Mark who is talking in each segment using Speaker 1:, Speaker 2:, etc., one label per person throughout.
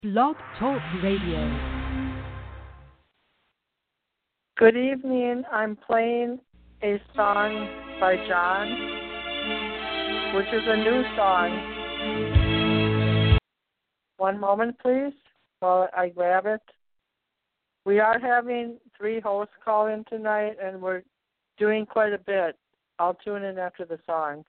Speaker 1: Blog Talk Radio.
Speaker 2: Good evening. I'm playing a song by John, which is a new song. One moment, please, while I grab it. We are having 3 hosts call in tonight, and we're doing quite a bit. I'll tune in after the song.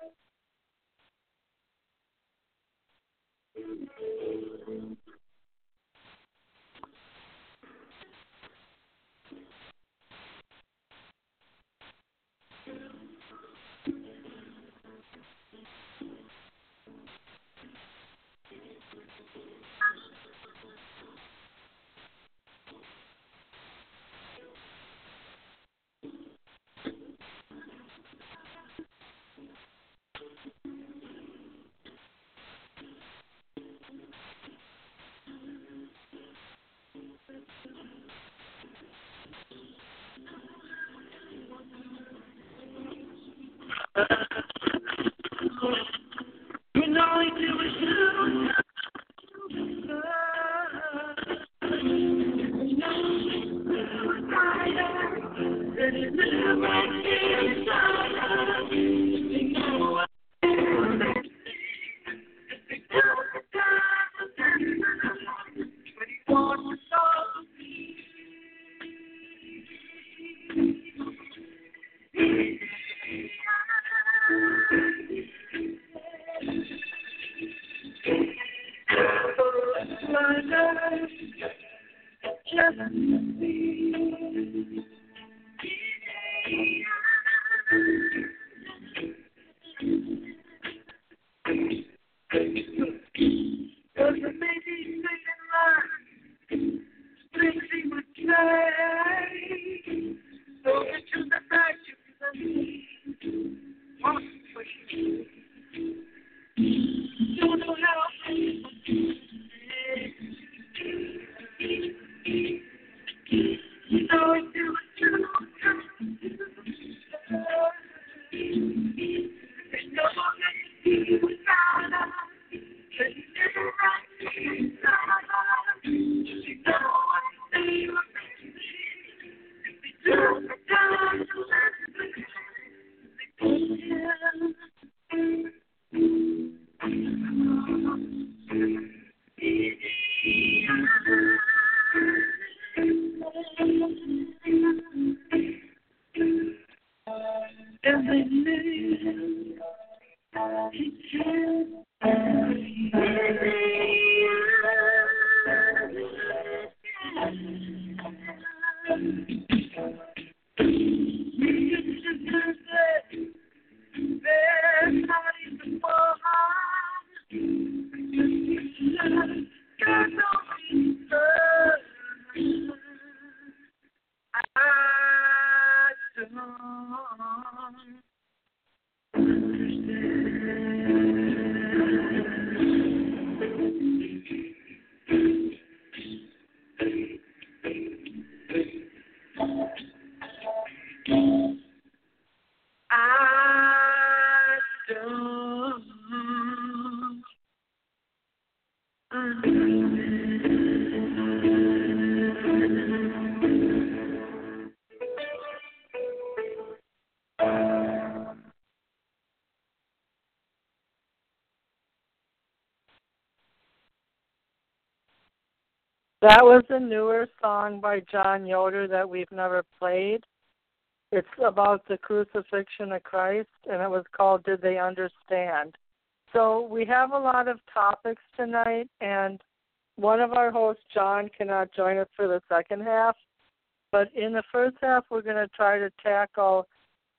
Speaker 2: That was a newer song by John Yoder that we've never played. It's about the crucifixion of Christ, and it was called Did They Understand? So we have a lot of topics tonight, and one of our hosts, John, cannot join us for the second half. But in the first half, we're going to try to tackle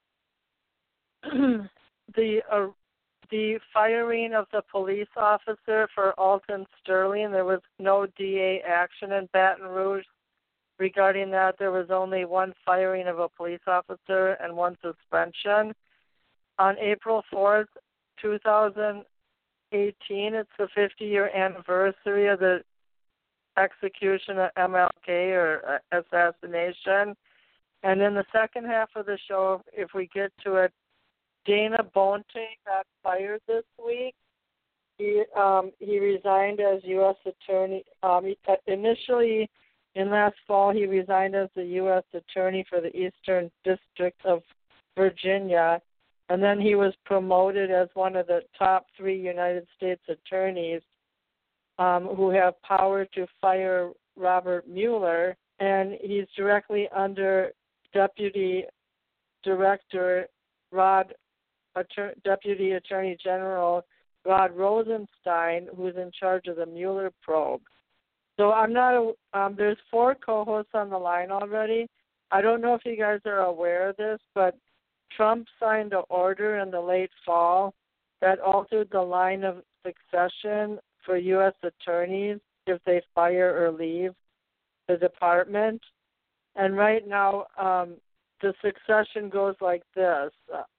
Speaker 2: the firing of the police officer for Alton Sterling. There was no DA action in Baton Rouge regarding that. There was only one firing of a police officer and one suspension. On April 4th, 2018, it's the 50-year anniversary of the execution of MLK or assassination. And in the second half of the show, if we get to it, Dana Boente got fired this week. he resigned as U.S. Attorney. Initially, in last fall, he resigned as the U.S. Attorney for the Eastern District of Virginia, and then he was promoted as one of the top 3 United States attorneys who have power to fire Robert Mueller, and he's directly under Deputy Director Deputy Attorney General Rod Rosenstein, who's in charge of the Mueller probe. So I'm not. There's 4 co-hosts on the line already. I don't know if you guys are aware of this, but Trump signed an order in the late fall that altered the line of succession for U.S. attorneys if they fire or leave the department. And right now, the succession goes like this.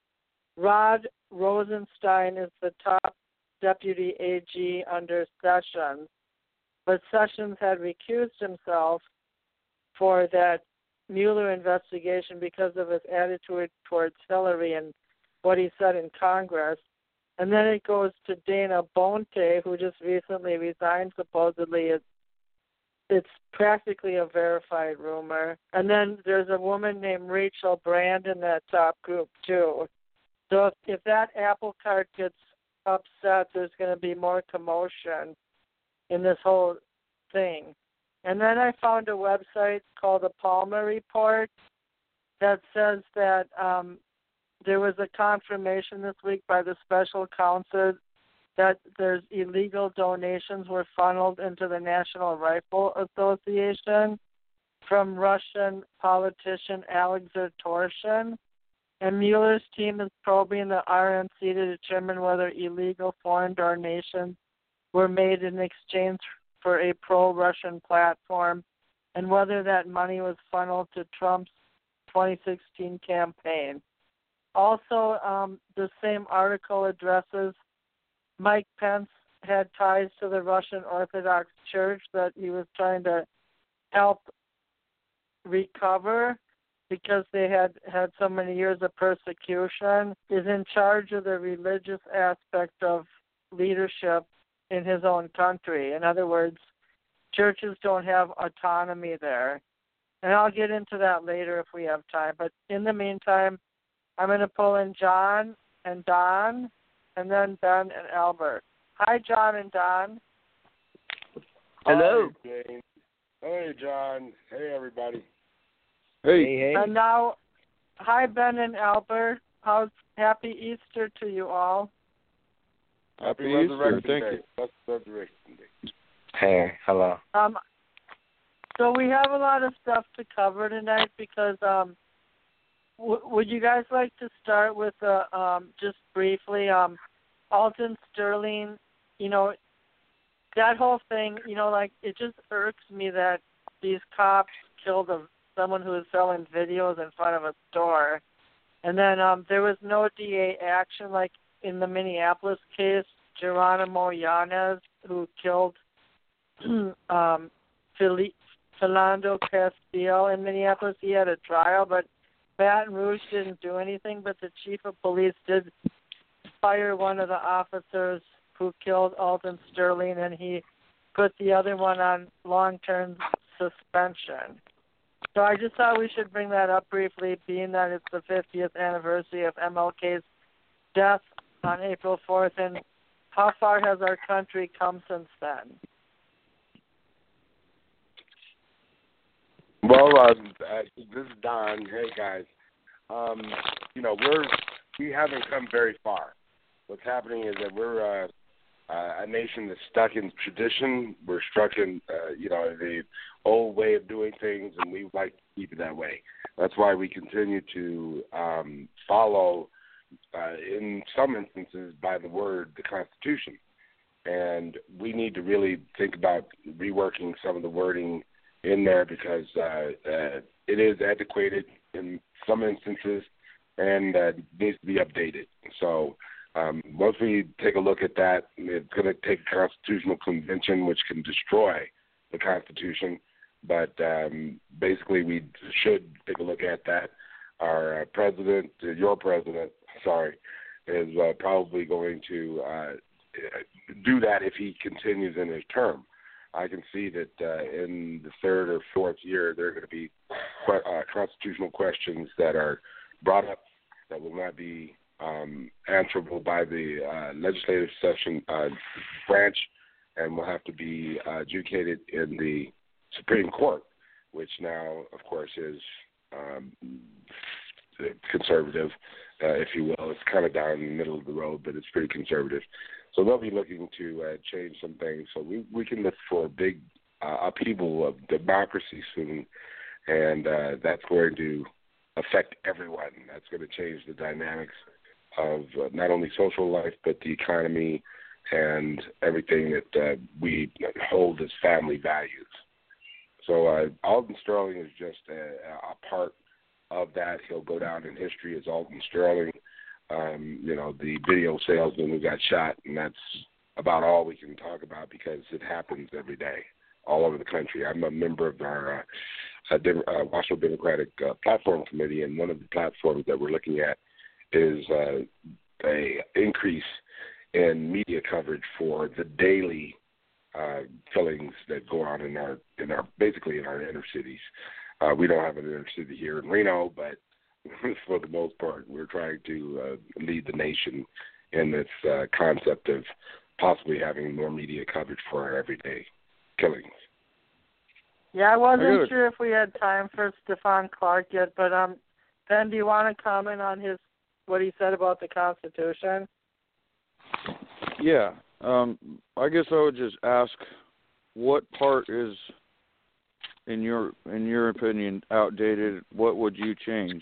Speaker 2: Rod Rosenstein is the top deputy AG under Sessions, but Sessions had recused himself for that Mueller investigation because of his attitude towards Hillary and what he said in Congress. And then it goes to Dana Bonte, who just recently resigned, supposedly. It's practically a verified rumor. And then there's a woman named Rachel Brand in that top group, too. So if that apple cart gets upset, there's going to be more commotion in this whole thing. And then I found a website called the Palmer Report that says that there was a confirmation this week by the special counsel that there's illegal donations were funneled into the National Rifle Association from Russian politician Alexei Torshin. And Mueller's team is probing the RNC to determine whether illegal foreign donations were made in exchange for a pro-Russian platform and whether that money was funneled to Trump's 2016 campaign. Also, the same article addresses Mike Pence had ties to the Russian Orthodox Church that he was trying to help recover because they had so many years of persecution, is in charge of the religious aspect of leadership in his own country. In other words, churches don't have autonomy there. And I'll get into that later if we have time. But in the meantime, I'm going to pull in John and Don, and then Ben and Albert. Hi, John and Don.
Speaker 3: Hello.
Speaker 4: Hi, James. Hey, John. Hey, everybody.
Speaker 3: Hey.
Speaker 2: And now, hi, Ben and Albert. Happy Easter to you all.
Speaker 4: Happy
Speaker 3: Easter. Thank you.
Speaker 4: That's Resurrection Day.
Speaker 3: Hey, hello.
Speaker 2: So we have a lot of stuff to cover tonight because would you guys like to start with just briefly Alton Sterling? You know, that whole thing. You know, like it just irks me that these cops killed someone who was selling videos in front of a store, and then there was no DA action like in the Minneapolis case. Geronimo Yanez, who killed Philando Castile in Minneapolis, he had a trial, but Baton Rouge didn't do anything, but the chief of police did fire one of the officers who killed Alton Sterling, and he put the other one on long-term suspension. So I just thought we should bring that up briefly, being that it's the 50th anniversary of MLK's death on April 4th, and how far has our country come since then?
Speaker 4: Well, this is Don. Hey, guys. You know, we haven't come very far. What's happening is that we're a nation that's stuck in tradition. We're stuck in, the old way of doing things, and we like to keep it that way. That's why we continue to follow, in some instances, by the word, the Constitution. And we need to really think about reworking some of the wording in there because it is antiquated in some instances and needs to be updated. So once we take a look at that, it's going to take a constitutional convention which can destroy the Constitution. But basically we should take a look at that. Our president, your president, is probably going to do that if he continues in his term. I can see that in the third or fourth year there are going to be constitutional questions that are brought up that will not be answerable by the legislative session branch, and will have to be adjudicated in the Supreme Court, which now, of course, is conservative, if you will. It's kind of down in the middle of the road, but it's pretty conservative. So they'll be looking to change some things. So we can look for a big upheaval of democracy soon, and that's going to affect everyone. That's going to change the dynamics of not only social life, but the economy and everything that we hold as family values. So Alton Sterling is just a part of that. He'll go down in history as Alton Sterling, the video salesman who got shot, and that's about all we can talk about because it happens every day all over the country. I'm a member of our Washington Democratic Platform Committee, and one of the platforms that we're looking at is a increase in media coverage for the daily killings that go on in our basically in our inner cities. We don't have an inner city here in Reno, but for the most part, we're trying to lead the nation in this concept of possibly having more media coverage for our everyday killings.
Speaker 2: Yeah, I wasn't sure if we had time for Stephon Clark yet, but Ben, do you want to comment on what he said about the Constitution?
Speaker 5: Yeah, I guess I would just ask, what part is, in your opinion, outdated? What would you change?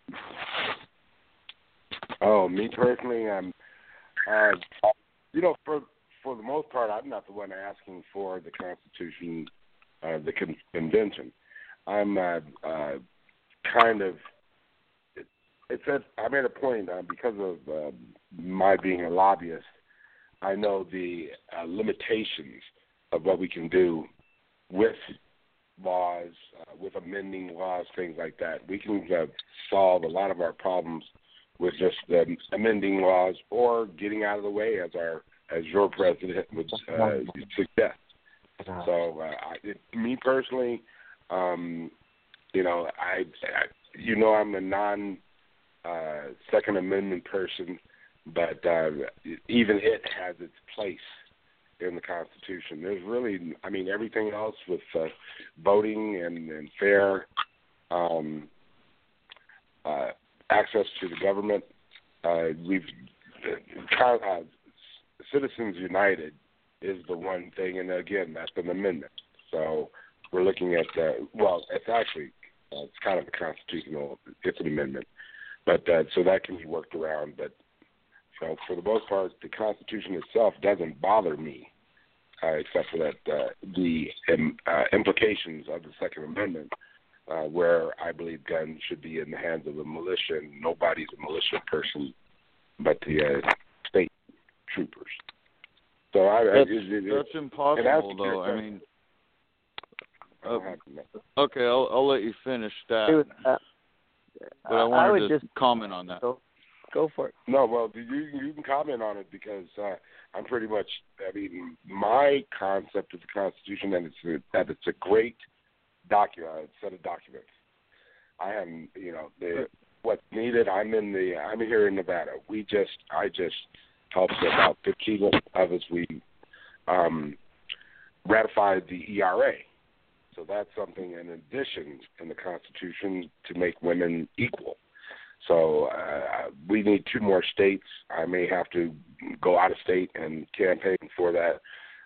Speaker 4: Oh, me personally, for the most part, I'm not the one asking for the Constitution, the convention. I'm kind of. I'm at a point because of my being a lobbyist. I know the limitations of what we can do with laws, with amending laws, things like that. We can solve a lot of our problems with just amending laws or getting out of the way, as your president would suggest. So, me personally, I'm a non-Second Amendment person, but even it has its place in the Constitution. There's really, everything else with voting and fair access to the government. Citizens United is the one thing, and again, that's an amendment. So we're looking at, it's kind of a constitutional, it's an amendment. But so that can be worked around. But for the most part, the Constitution itself doesn't bother me, except for that the implications of the Second Amendment, where I believe guns should be in the hands of the militia, and nobody's a militia person but the state troopers. So
Speaker 5: that's impossible, though. Okay, I'll let you finish that. But I wanted to just comment on that.
Speaker 2: Go for it.
Speaker 4: No, well, you can comment on it because I'm pretty much, my concept of the Constitution, that it's a great set of documents. I haven't, what's needed. I'm here in Nevada. I just helped about 15 of us. We ratified the ERA. So that's something in addition in the Constitution to make women equal. So we need 2 more states. I may have to go out of state and campaign for that.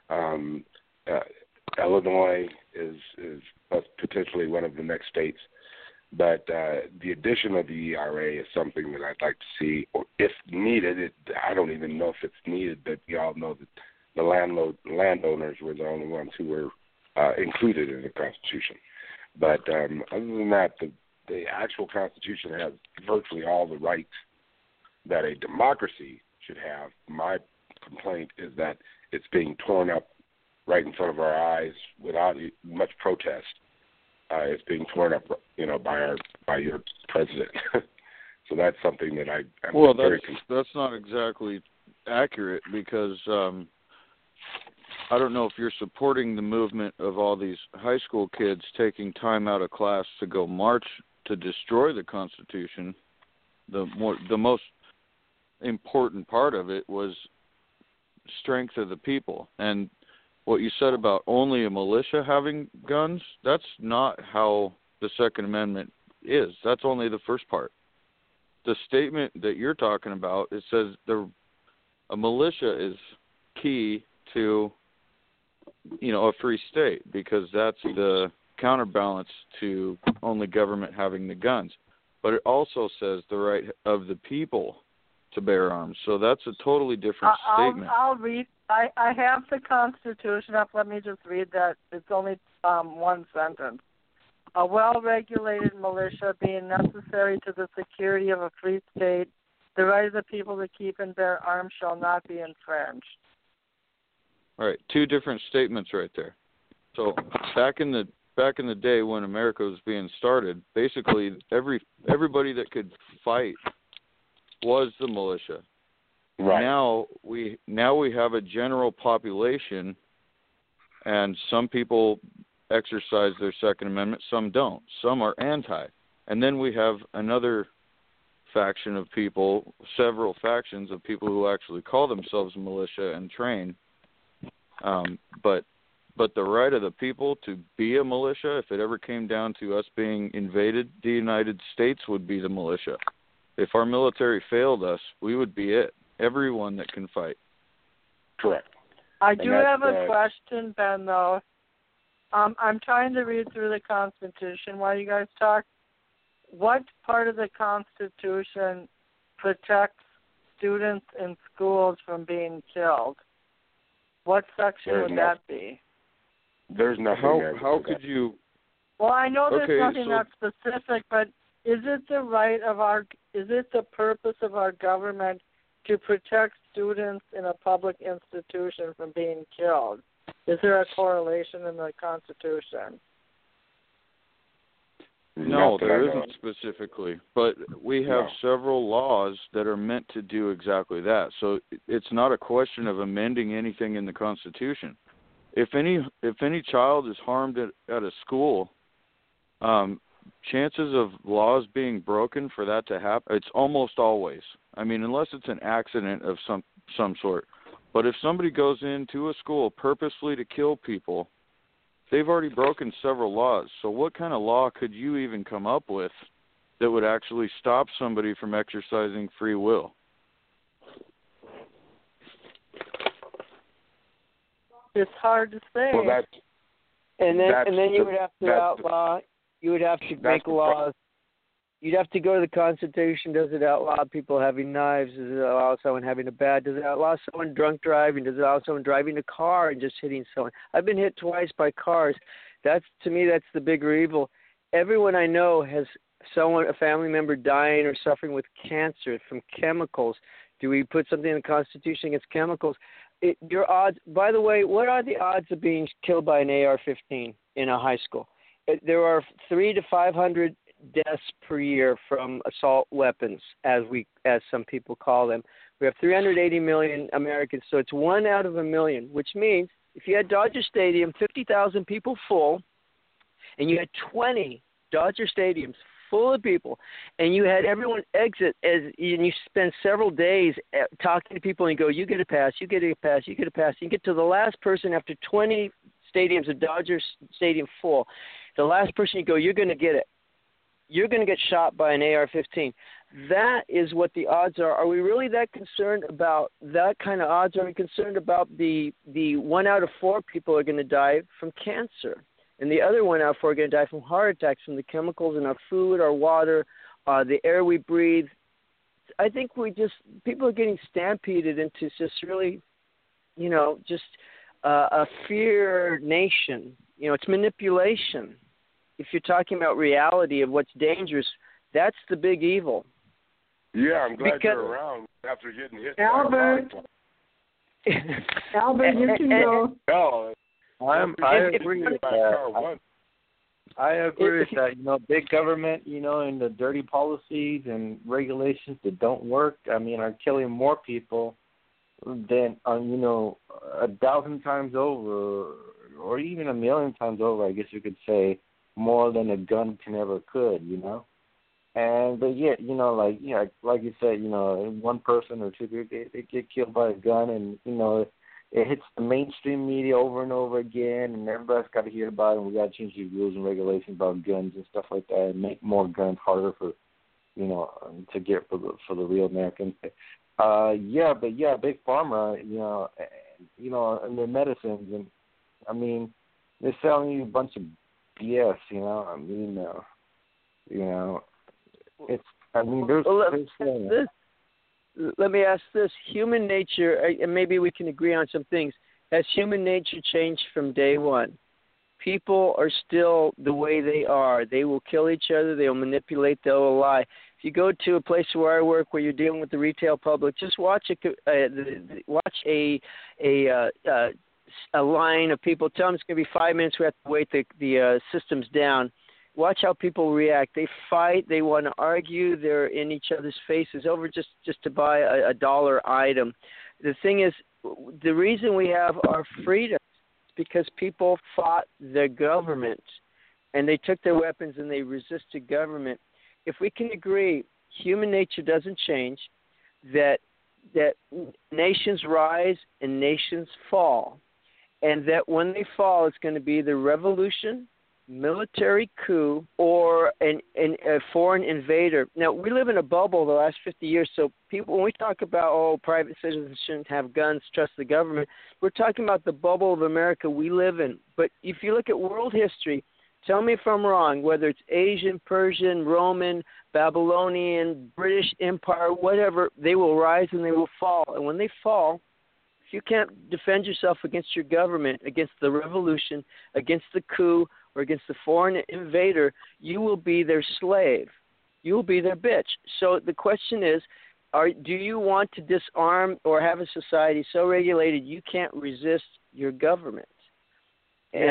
Speaker 4: Illinois is potentially one of the next states. But the addition of the ERA is something that I'd like to see, or if needed. I don't even know if it's needed, but we all know that the landowners were the only ones who were included in the Constitution. But other than that, the actual Constitution has virtually all the rights that a democracy should have. My complaint is that it's being torn up right in front of our eyes without much protest. It's being torn up, by your president. So that's something that I'm very
Speaker 5: that's not exactly accurate because I don't know if you're supporting the movement of all these high school kids taking time out of class to go march to destroy the Constitution. The most important part of it was strength of the people. And what you said about only a militia having guns, that's not how the Second Amendment is. That's only the first part. The statement that you're talking about, it says a militia is key to, a free state because that's the counterbalance to only government having the guns. But it also says the right of the people to bear arms. So that's a totally different statement.
Speaker 2: I'll read. I have the Constitution up. Let me just read that. It's only one sentence. A well-regulated militia being necessary to the security of a free state, the right of the people to keep and bear arms shall not be infringed.
Speaker 5: All right, two different statements right there. So back in the day when America was being started, basically everybody that could fight was the militia.
Speaker 4: Right.
Speaker 5: Now we have a general population, and some people exercise their Second Amendment, some don't. Some are anti. And then we have another faction of people, several factions of people who actually call themselves militia and train. But the right of the people to be a militia, if it ever came down to us being invaded, the United States would be the militia. If our military failed us, we would be it. Everyone that can fight.
Speaker 4: Correct.
Speaker 2: I do have a question, Ben, though. I'm trying to read through the Constitution while you guys talk. What part of the Constitution protects students in schools from being killed? What section would that be?
Speaker 4: There's nothing.
Speaker 5: How could you?
Speaker 2: Well, I know there's nothing that's specific, but is it the purpose of our government to protect students in a public institution from being killed? Is there a correlation in the Constitution?
Speaker 5: No, there isn't specifically, but we have several laws that are meant to do exactly that. So it's not a question of amending anything in the Constitution. If any child is harmed at a school, chances of laws being broken for that to happen, it's almost always. I mean, unless it's an accident of some sort. But if somebody goes into a school purposely to kill people, they've already broken several laws. So what kind of law could you even come up with that would actually stop somebody from exercising free will?
Speaker 2: It's hard to say.
Speaker 4: Well,
Speaker 6: and then you would have to outlaw. You would have to make laws. You'd have to go to the Constitution. Does it outlaw people having knives? Does it allow someone having a bat? Does it outlaw someone drunk driving? Does it allow someone driving a car and just hitting someone? I've been hit twice by cars. To me, that's the bigger evil. Everyone I know has a family member dying or suffering with cancer from chemicals. Do we put something in the Constitution against chemicals? Your odds. By the way, what are the odds of being killed by an AR-15 in a high school? There are 300 to 500 deaths per year from assault weapons, as some people call them. We have 380 million Americans, so it's 1 out of a million, which means if you had Dodger Stadium, 50,000 people full, and you had 20 Dodger Stadiums full of people, and you had everyone exit, and you spend several days talking to people, and you go, you get a pass, you get a pass, you get a pass. You get to the last person after 20 stadiums of Dodger Stadium full. The last person you go, you're going to get it. You're going to get shot by an AR-15. That is what the odds are. Are we really that concerned about that kind of odds? Are we concerned about the 1 out of 4 people are going to die from cancer, and the other 1 out of 4 are going to die from heart attacks from the chemicals in our food, our water, the air we breathe? I think people are getting stampeded into just really, just a fear nation. It's manipulation. If you're talking about reality of what's dangerous, that's the big evil.
Speaker 4: Yeah, I'm glad you're around after getting hit.
Speaker 2: Albert, Albert, you can go.
Speaker 3: No, I agree with that. I agree with that. Big government, and the dirty policies and regulations that don't work, are killing more people then, 1,000 times over, or even 1,000,000 times over, I guess you could say, more than a gun can ever could, And but yet, like you said, one person or two people they get killed by a gun, and it hits the mainstream media over and over again, and everybody's got to hear about it. And we got to change the rules and regulations about guns and stuff like that, and make more guns harder for, to get for the real Americans. Big pharma, and their medicines, and I mean, they're selling you a bunch of BS. It's. I mean, there's.
Speaker 6: Let me ask this: human nature, and maybe we can agree on some things. Has human nature changed from day one? People are still the way they are. They will kill each other. They will manipulate. They will lie. If you go to a place where I work, where you're dealing with the retail public, just watch a line of people. Tell them it's going to be 5 minutes. We have to wait. The system's down. Watch how people react. They fight. They want to argue. They're in each other's faces over just to buy a dollar item. The thing is, the reason we have our freedom is because people fought the government, and they took their weapons and they resisted government. If we can agree, human nature doesn't change, that nations rise and nations fall, and that when they fall, it's going to be the revolution, military coup, or a foreign invader. Now, we live in a bubble the last 50 years, so people, when we talk about, private citizens shouldn't have guns, trust the government, we're talking about the bubble of America we live in. But if you look at world history, tell me if I'm wrong, whether it's Asian, Persian, Roman, Babylonian, British Empire, whatever, they will rise and they will fall. And when they fall, if you can't defend yourself against your government, against the revolution, against the coup, or against the foreign invader, you will be their slave. You will be their bitch. So the question is, do you want to disarm or have a society so regulated you can't resist your government? And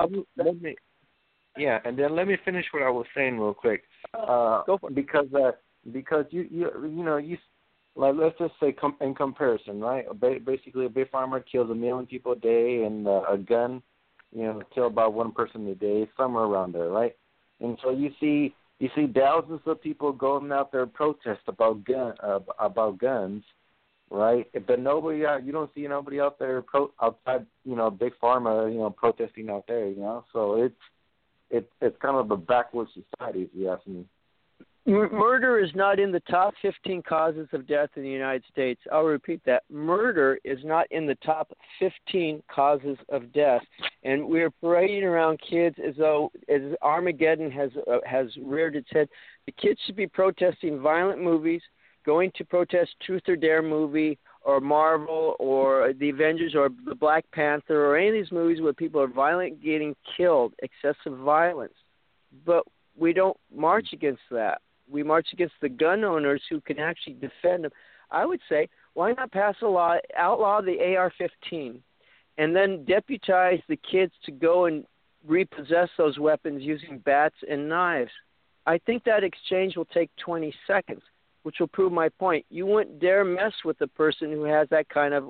Speaker 3: and then let me finish what I was saying real quick.
Speaker 6: Go for it.
Speaker 3: Because you like, let's just say in comparison, right? Basically, a big farmer kills 1 million people a day, and a gun, kill about one person a day, somewhere around there, right? And so you see thousands of people going out there protest about guns, right? But you don't see nobody out there outside, big pharma, protesting out there, So it's kind of a backward society, if you ask me.
Speaker 6: Murder is not in the top 15 causes of death in the United States. I'll repeat that. Murder is not in the top 15 causes of death. And we're parading around kids as Armageddon has reared its head. The kids should be protesting violent movies, going to protest Truth or Dare movie, or Marvel, or the Avengers, or the Black Panther, or any of these movies where people are violent, getting killed, excessive violence. But we don't march against that. We march against the gun owners who can actually defend them. I would say, why not pass a law, outlaw the AR-15, and then deputize the kids to go and repossess those weapons using bats and knives? I think that exchange will take 20 seconds, which will prove my point. You wouldn't dare mess with a person who has that kind of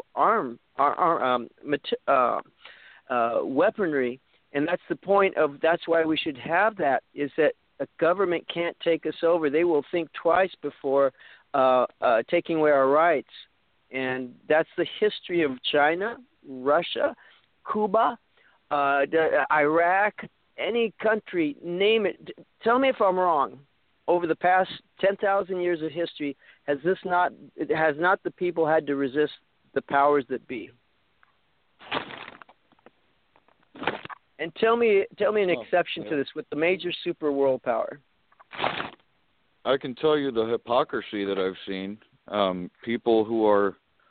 Speaker 6: weaponry, and that's the point of. That's why we should have that. Is that a government can't take us over. They will think twice before taking away our rights. And that's the history of China, Russia, Cuba, Iraq, any country, name it. Tell me if I'm wrong. Over the past 10,000 years of history, has not the people had to resist the powers that be? And tell me an exception to this with the major super world power.
Speaker 5: I can tell you the hypocrisy that I've seen. People who are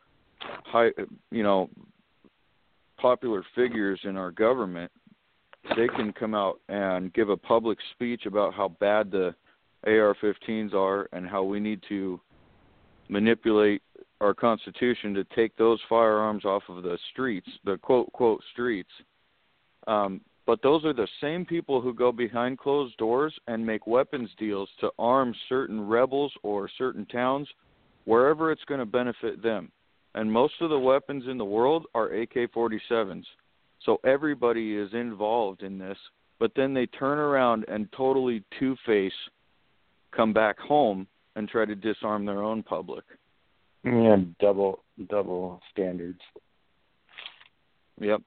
Speaker 5: popular figures in our government, they can come out and give a public speech about how bad the AR-15s are and how we need to manipulate our Constitution to take those firearms off of the streets, the quote streets. But those are the same people who go behind closed doors and make weapons deals to arm certain rebels or certain towns wherever it's going to benefit them. and most of the weapons in the world are AK-47s. So everybody is involved in this, but then they turn around and totally two-face, come back home and try to disarm their own public.
Speaker 3: Yeah, double standards.
Speaker 5: Yep.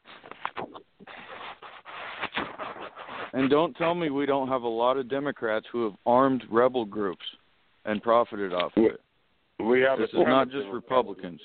Speaker 5: And don't tell me we don't have a lot of Democrats who have armed rebel groups and profited off of it. This is not just Republicans.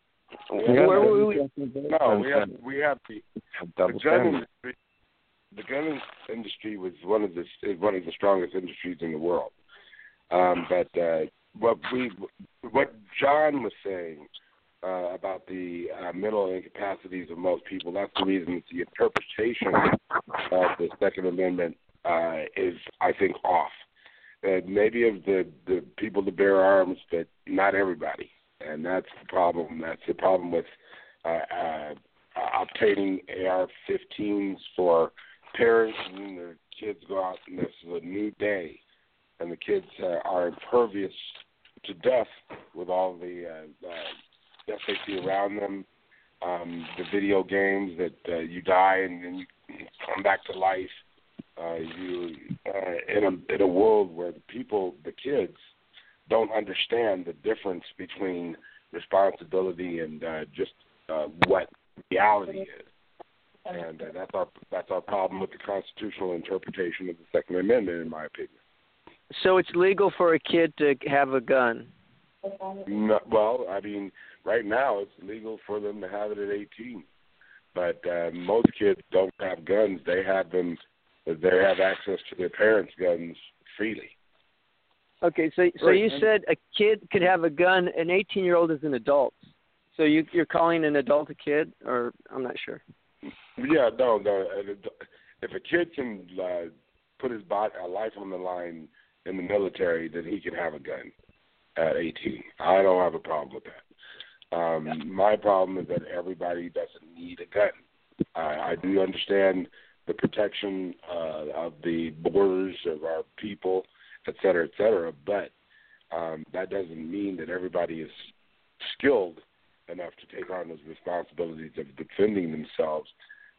Speaker 4: We have the gun industry. The gun industry was one of the strongest industries in the world. But what John was saying about the mental incapacities of most people, that's the reason the interpretation of the Second Amendment is, I think, off. Maybe of the people that bear arms, but not everybody. And that's the problem. That's the problem with obtaining AR-15s for parents, and their kids go out, and this is a new day, and the kids are impervious to death with all the death they see around them, the video games that you die and then you come back to life. In a world where the kids don't understand the difference between responsibility and just what reality is. And that's our problem with the constitutional interpretation of the Second Amendment, in my opinion.
Speaker 6: So it's legal for a kid to have a gun?
Speaker 4: No, well, I mean, right now it's legal for them to have it at 18. But most kids don't have guns. They have them. They have access to their parents' guns freely. Okay, so you said a kid could have a gun. An 18-year-old is an adult. So you're calling an adult a kid, or I'm not sure. Yeah, no. If a kid can put his life on the line in the military, then he can have a gun at 18. I don't have a problem with that. My problem is that everybody doesn't need a gun. I do understand the protection of the borders of our people, et cetera, but that doesn't mean that everybody is skilled enough to take on those responsibilities of defending themselves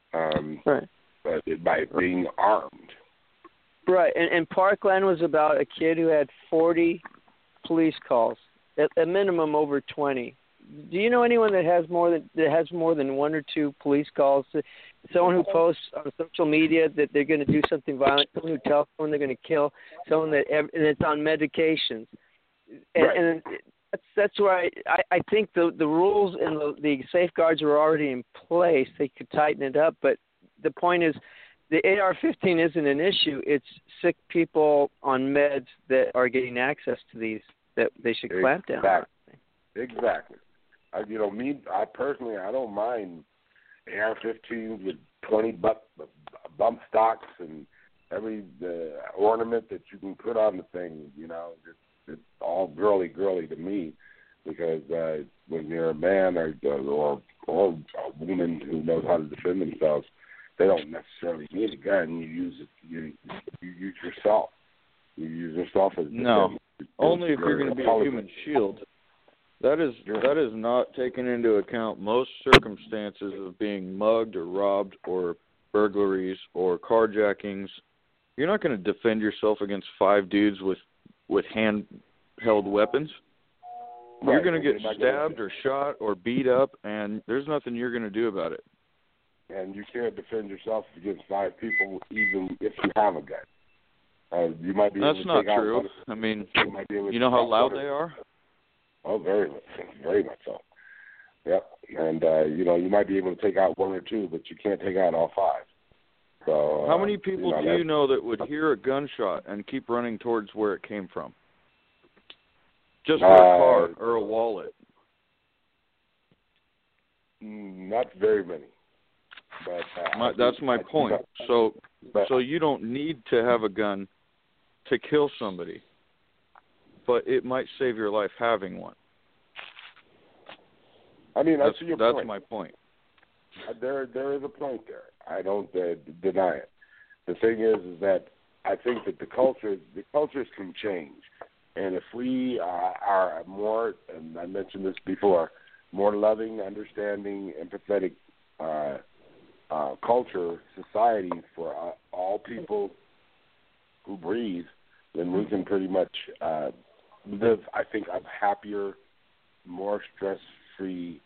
Speaker 4: by being armed. Right, and Parkland was about a kid who had 40 police calls, at a minimum over 20. Do you know anyone that has more than one or two police calls? Someone who posts on social media that they're going to do something violent, someone who tells someone they're going to kill, someone that's on medications, and that's why I think the rules and the safeguards are already in place. They could tighten it up, but the point is, the AR-15 isn't an issue. It's sick people on meds that are getting access to these that they should clamp down on. Exactly. I personally, I don't mind AR-15s with 20 bump stocks and every ornament that you can put on the thing. It's all girly to me, because when you're a man or a woman who knows how to defend themselves, they don't necessarily need a gun. You use it. You use yourself. You use yourself as
Speaker 5: no. Only if you're going to be a human shield. That is not taking into account most circumstances of being mugged or robbed or burglaries or carjackings. You're not going to defend yourself against 5 dudes with handheld weapons. Right. You're going to get stabbed or shot or beat up, and there's nothing you're going to do about it. And you can't defend yourself against 5 people even if you have a gun. You might be. That's able to not true. I mean, you know how loud they are? Oh, very much so. Yep. And you might be able to take out 1 or 2, but you can't take out all 5. So how many people do you know that would hear a gunshot and keep running towards where it came from? Just for a car or a wallet? Not very many. But that's my point. So you don't need to have a gun to kill somebody, but it might save your life having one. I mean, that's my point. There is a point there. I don't deny it. The thing is that I think that the cultures can change, and if we are more, and I mentioned this before,
Speaker 4: more loving, understanding, empathetic culture, society for all people who breathe, then we can pretty much live, I think, a happier, more stress-free,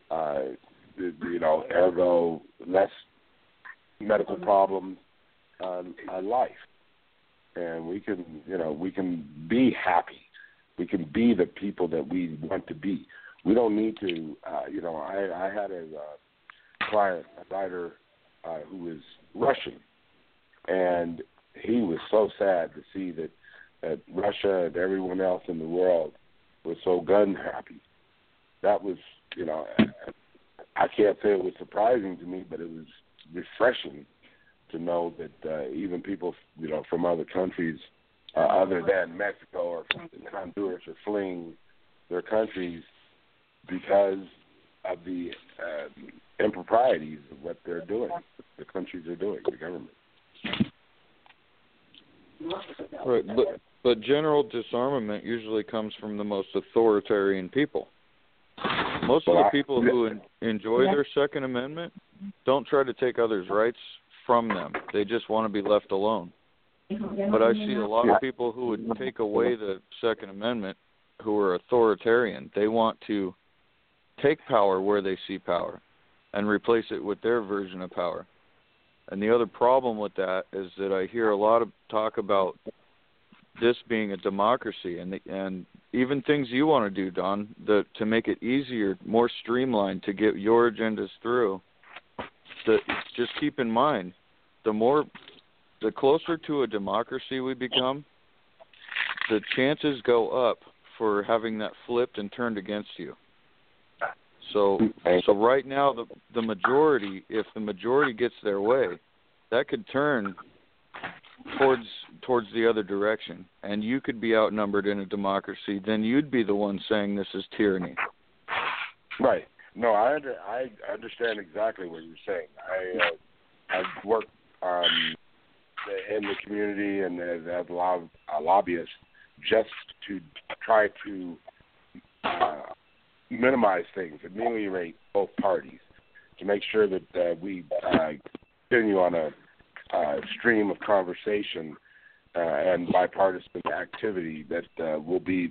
Speaker 4: ergo less medical problems life. And we can be happy. We can be the people that we want to be. We don't need to, I had a client, a writer who was Russian, and he was so sad to see that Russia and everyone else in the world was so gun happy. That was, I can't say it was surprising to me, but it was refreshing to know that even people, from other countries other than Mexico or Honduras are fleeing their countries because of the improprieties of what they're doing, the countries are doing, the government.
Speaker 5: Right, but general disarmament usually comes from the most authoritarian people. Most of the people who enjoy their Second Amendment don't try to take others' rights from them. They just want to be left alone. But I see a lot of people who would take away the Second Amendment who are authoritarian. They want to take power where they see power and replace it with their version of power. And the other problem with that is that I hear a lot of talk about this being a democracy, and even things you want to do, Don, to make it easier, more streamlined, to get your agendas through. Just keep in mind, the closer to a democracy we become, the chances go up for having that flipped and turned against you. So right now, the majority, if the majority gets their way, that could turn towards the other direction, and you could be outnumbered in a democracy. Then you'd be the one saying this is tyranny.
Speaker 4: Right. No, I understand exactly what you're saying. I've worked in the community and as a lobbyist just to try to minimize things, ameliorate both parties, to make sure that we continue on a stream of conversation and bipartisan activity that will be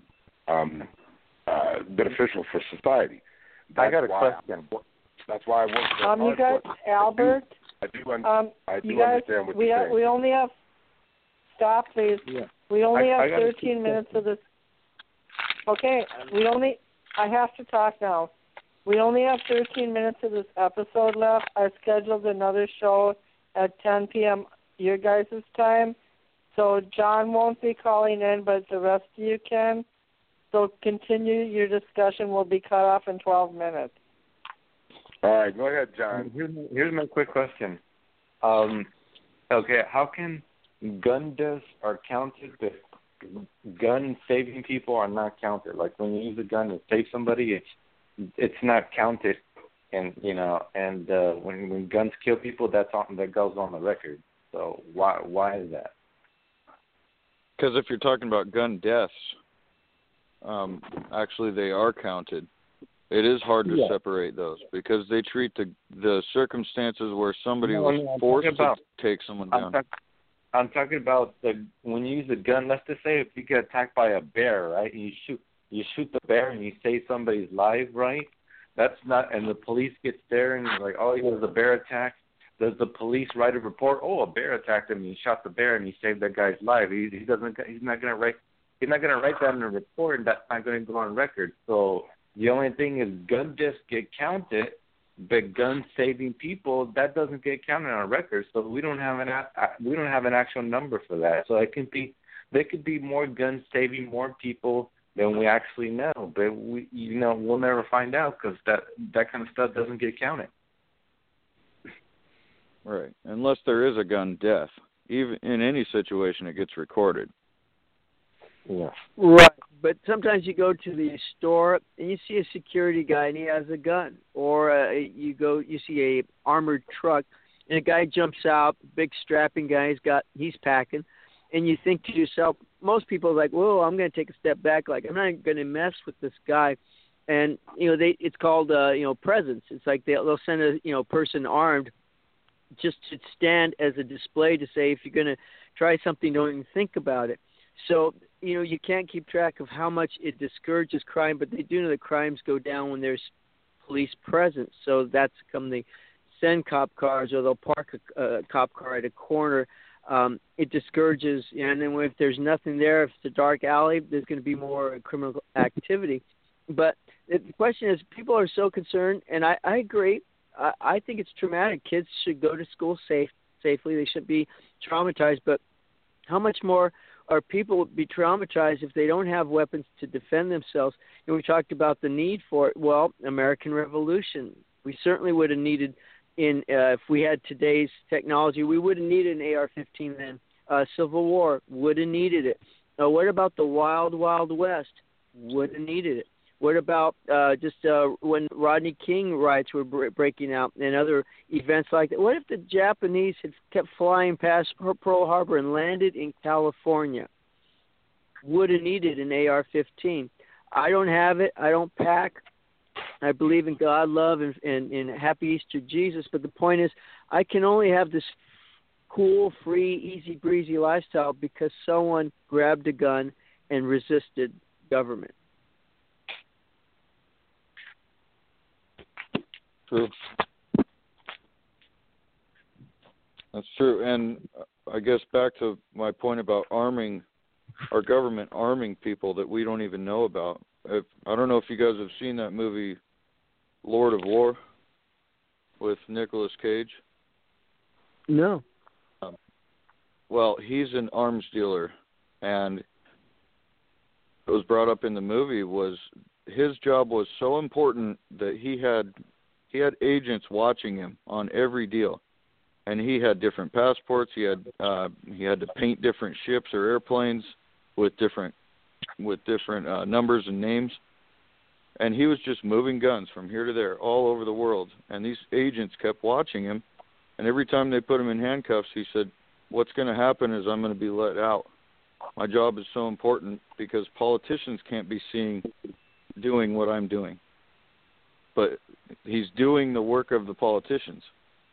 Speaker 4: beneficial for society.
Speaker 3: I got a question.
Speaker 4: That's why I work so hard.
Speaker 2: You guys, Albert.
Speaker 4: I do understand what you're saying.
Speaker 2: We only have. Stop, please. Yeah. We only have 13 minutes of this. Okay, I have to talk now. We only have 13 minutes of this episode left. I scheduled another show at 10 p.m. your guys' time. So John won't be calling in, but the rest of you can. So continue your discussion. Will be cut off in 12 minutes.
Speaker 4: All right, go ahead, John.
Speaker 3: Here's my quick question. Okay, how can gun deaths are counted if gun saving people are not counted? Like when you use a gun to save somebody, it's not counted, and when guns kill people, that goes on the record. So why is that?
Speaker 5: Because if you're talking about gun deaths, actually they are counted. It is hard to separate those because they treat the circumstances where somebody was forced to take someone down.
Speaker 3: I'm talking about when you use a gun. Let's just say if you get attacked by a bear, right? And you shoot the bear and you save somebody's life, right? That's not. And the police gets there and like, oh, it was a bear attack. Does the police write a report? Oh, a bear attacked him and he shot the bear and he saved that guy's life. He's not going to write that in a report, and that's not going to go on record. So the only thing is gun deaths get counted, but gun saving people, that doesn't get counted on record. So we don't have an actual number for that. So there could be more guns saving more people than we actually know, but we'll never find out because that kind of stuff doesn't get counted.
Speaker 5: Right, unless there is a gun death. Even in any situation, it gets recorded.
Speaker 3: Yeah.
Speaker 6: Right, but sometimes you go to the store and you see a security guy and he has a gun, or you see a armored truck and a guy jumps out, big strapping guy, he's packing, and you think to yourself, most people are like, whoa, I'm going to take a step back, like I'm not going to mess with this guy, and it's called presence. It's like they'll send a person armed just to stand as a display to say, if you're going to try something, don't even think about it. So you can't keep track of how much it discourages crime, but they do know that crimes go down when there's police presence. So that's come they send cop cars, or they'll park a cop car at a corner. It discourages, and then if there's nothing there, if it's a dark alley, there's going to be more criminal activity. But the question is, people are so concerned, and I agree. I think it's traumatic. Kids should go to school safely. They shouldn't be traumatized. But how much more are people be traumatized if they don't have weapons to defend themselves? And we talked about the need for it. Well, American Revolution. We certainly would have needed, if we had today's technology, we would have needed an AR-15 then. Civil War would have needed it. What about the Wild Wild West? Would have needed it. What about when Rodney King riots were breaking out and other events like that? What if the Japanese had kept flying past Pearl Harbor and landed in California? Would have needed an AR-15. I don't have it. I don't pack. I believe in God, love, and Happy Easter Jesus. But the point is, I can only have this cool, free, easy breezy lifestyle because someone grabbed a gun and resisted government.
Speaker 5: True. That's true. And I guess back to my point about arming our government, arming people that we don't even know about. I don't know if you guys have seen that movie Lord of War with Nicolas Cage.
Speaker 6: No.
Speaker 5: Well, he's an arms dealer, and it was brought up in the movie was his job was so important that he had agents watching him on every deal, and he had different passports. He had to paint different ships or airplanes with different numbers and names, and he was just moving guns from here to there all over the world. And these agents kept watching him, and every time they put him in handcuffs, he said, "What's going to happen is I'm going to be let out. My job is so important because politicians can't be seen doing what I'm doing." But he's doing the work of the politicians.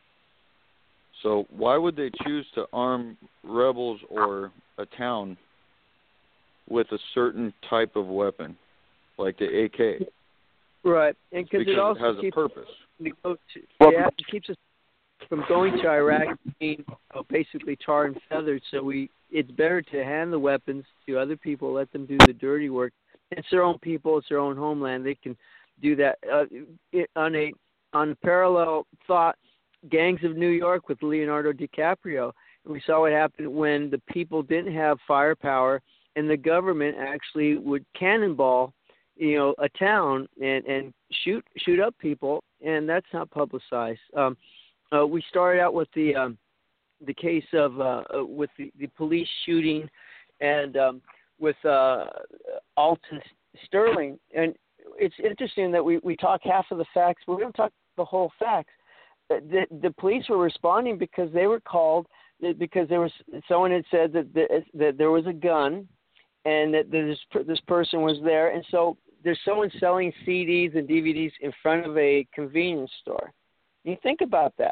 Speaker 5: So why would they choose to arm rebels or a town with a certain type of weapon, like the AK?
Speaker 6: Right, and because it also
Speaker 5: has a purpose.
Speaker 6: It keeps us from going to Iraq being basically tar and feathered. So it's better to hand the weapons to other people, let them do the dirty work. It's their own people, it's their own homeland. They can do that. On a parallel thought, Gangs of New York with Leonardo DiCaprio. And we saw what happened when the people didn't have firepower, and the government actually would cannonball, a town and shoot up people, and that's not publicized. We started out with the case of with the police shooting, and with Alton Sterling, and it's interesting that we talk half of the facts, but we don't talk the whole facts. The police were responding because they were called, because someone had said that there was a gun, and that this person was there, and so there's someone selling CDs and DVDs in front of a convenience store. You think about that.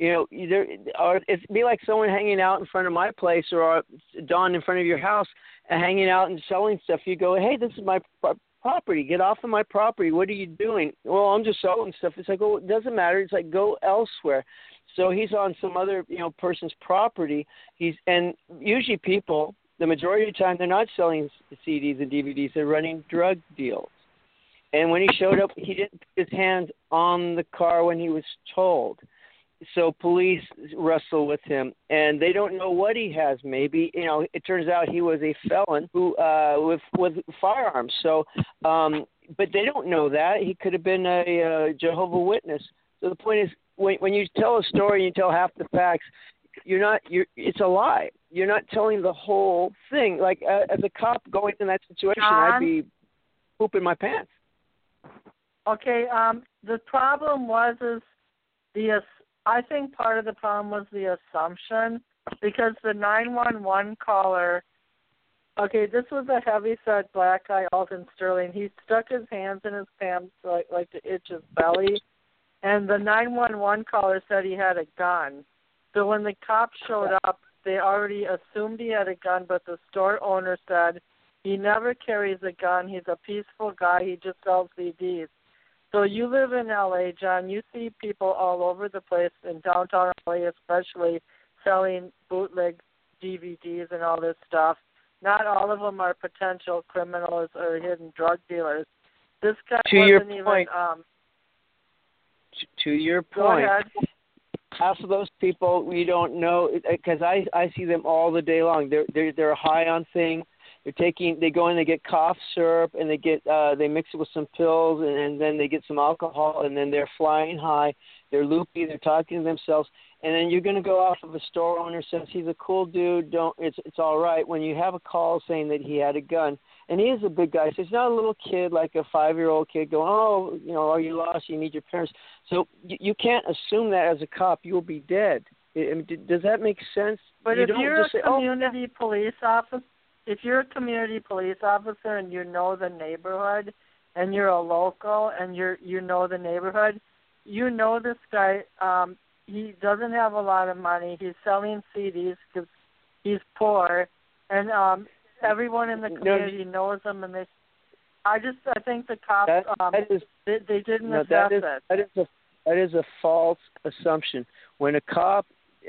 Speaker 6: It'd be like someone hanging out in front of my place, or Dawn in front of your house, and hanging out and selling stuff. You go, "Hey, this is my property. Get off of my property. What are you doing?" "Well, I'm just selling stuff." It's like, "Oh, it doesn't matter." It's like, go elsewhere. So he's on some other, person's property. And usually people, the majority of the time, they're not selling CDs and DVDs. They're running drug deals. And when he showed up, he didn't put his hands on the car when he was told. So police wrestle with him, and they don't know what he has. Maybe, it turns out he was a felon who with firearms. So, but they don't know that. He could have been a Jehovah's Witness. So the point is, when you tell a story and you tell half the facts, it's a lie. You're not telling the whole thing. Like, as a cop going in that situation,
Speaker 2: John?
Speaker 6: I'd be pooping my pants.
Speaker 2: Okay, the problem is I think part of the problem was the assumption, because the 911 caller Okay, this was a heavy-set black guy, Alton Sterling. He stuck his hands in his pants like to itch his belly, and the 911 caller said he had a gun. So when the cops showed up, they already assumed he had a gun, but the store owner said he never carries a gun. He's a peaceful guy. He just sells CDs. So you live in L.A., John. You see people all over the place in downtown L.A., especially selling bootleg DVDs and all this stuff. Not all of them are potential criminals or hidden drug dealers. This guy wasn't even.
Speaker 6: To your point,
Speaker 2: go ahead.
Speaker 6: Half of those people we don't know, because I see them all the day long. They're high on things. They go in, they get cough syrup, and they mix it with some pills, and then they get some alcohol, and then they're flying high. They're loopy. They're talking to themselves, and then you're going to go off of a store owner says he's a cool dude. It's all right. When you have a call saying that he had a gun, and he is a big guy, so he's not a little kid like a 5-year-old kid going, are you lost? You need your parents. So you can't assume that as a cop you'll be dead. Does that make sense?
Speaker 2: But if you're a community police officer. If you're a community police officer and you know the neighborhood and you're a local and you know the neighborhood, you know this guy, he doesn't have a lot of money. He's selling CDs because he's poor, and everyone in the community knows him. And I think the cops they didn't assess it.
Speaker 6: That is a false assumption. When a cop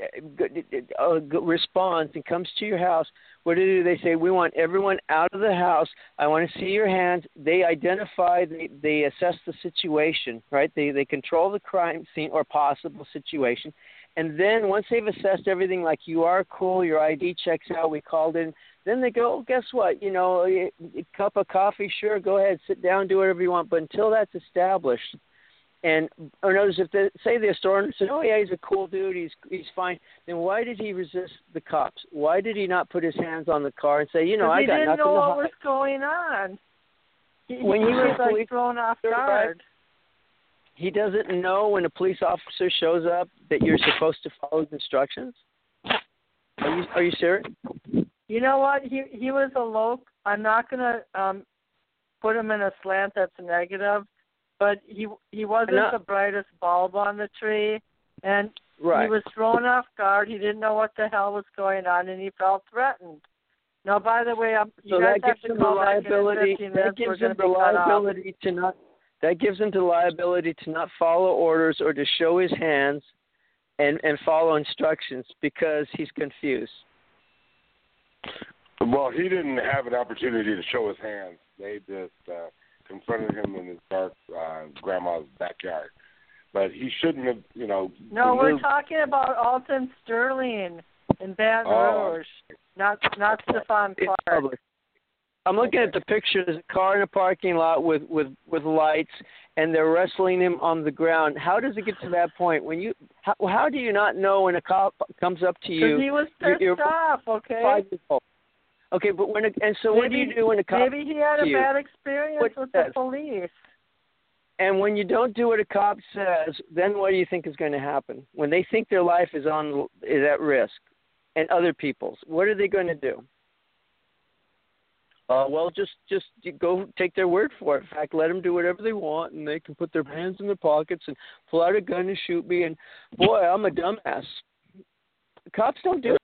Speaker 6: responds and comes to your house, what do? They say, we want everyone out of the house. I want to see your hands. They identify, they assess the situation, right? They control the crime scene or possible situation. And then once they've assessed everything, like you are cool, your ID checks out, we called in, then they go, guess what? A cup of coffee, sure, go ahead, sit down, do whatever you want. But until that's established, and notice if the store owner said, oh yeah, he's a cool dude, he's fine, then why did he resist the cops? Why did he not put his hands on the car and say, I got nothing to hide?
Speaker 2: He didn't know what was going on. When he was thrown off guard.
Speaker 6: He doesn't know when a police officer shows up that you're supposed to follow his instructions? Are you serious?
Speaker 2: You know what? He was a local. I'm not going to put him in a slant that's negative. But he wasn't the brightest bulb on the tree, and he was thrown off guard. He didn't know what the hell was going on, and he felt threatened. Now, by the way, you guys have to call back in 15 minutes. We're going to be cut off.
Speaker 6: That gives him the liability to not follow orders or to show his hands and follow instructions because he's confused.
Speaker 4: Well, he didn't have an opportunity to show his hands. They just confronted him in his dark grandma's backyard. But he shouldn't have, No,
Speaker 2: we're talking about Alton Sterling in Baton Rouge, not Stephon Clark.
Speaker 6: I'm looking at the picture. There's a car in a parking lot with lights, and they're wrestling him on the ground. How does it get to that point? How do you not know when a cop comes up to you?
Speaker 2: Because he was pissed off, okay?
Speaker 6: 5 years old. Okay, but what do you do when a cop?
Speaker 2: Maybe he had a bad experience with the police.
Speaker 6: And when you don't do what a cop says, then what do you think is going to happen? When they think their life is at risk, and other people's, what are they going to do? Well, just go take their word for it. In fact, let them do whatever they want, and they can put their hands in their pockets and pull out a gun and shoot me. And boy, I'm a dumbass. Cops don't do